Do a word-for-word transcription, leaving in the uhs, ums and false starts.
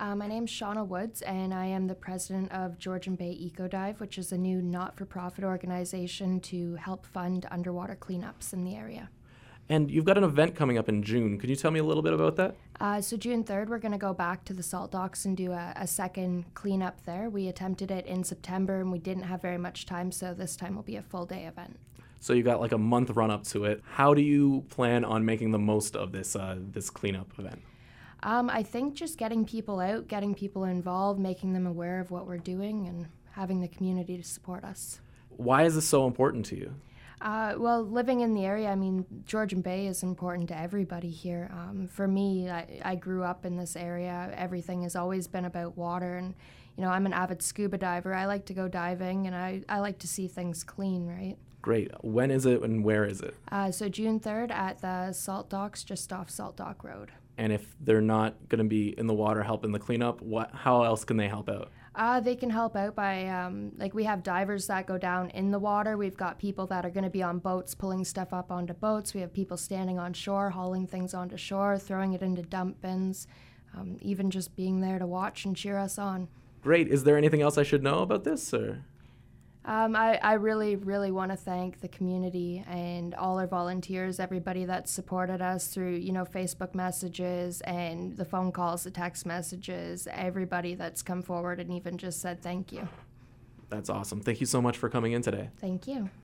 Uh, my name's Shauna Woods, and I am the president of Georgian Bay Eco Dive, which is a new not-for-profit organization to help fund underwater cleanups in the area. And you've got an event coming up in June. Could you tell me a little bit about that? Uh, so June third, we're going to go back to the salt docks and do a, a second cleanup there. We attempted it in September, and we didn't have very much time, so this time will be a full-day event. So you got like a month run up to it. How do you plan on making the most of this uh, this cleanup event? Um, I think just getting people out, getting people involved, making them aware of what we're doing, and having the community to support us. Why is this so important to you? Uh, well, living in the area, I mean, Georgian Bay is important to everybody here. Um, for me, I, I grew up in this area. Everything has always been about water, and you know, I'm an avid scuba diver. I like to go diving, and I, I like to see things clean, right? Great. When is it and where is it? Uh, so June third at the Salt Docks, just off Salt Dock Road. And if they're not going to be in the water helping the cleanup, what? How else can they help out? Uh, they can help out by, um, like we have divers that go down in the water. We've got people that are going to be on boats pulling stuff up onto boats. We have people standing on shore, hauling things onto shore, throwing it into dump bins, um, even just being there to watch and cheer us on. Great. Is there anything else I should know about this? Or? Um, I, I really, really want to thank the community and all our volunteers, everybody that supported us through, you know, Facebook messages and the phone calls, the text messages, everybody that's come forward and even just said thank you. That's awesome. Thank you so much for coming in today. Thank you.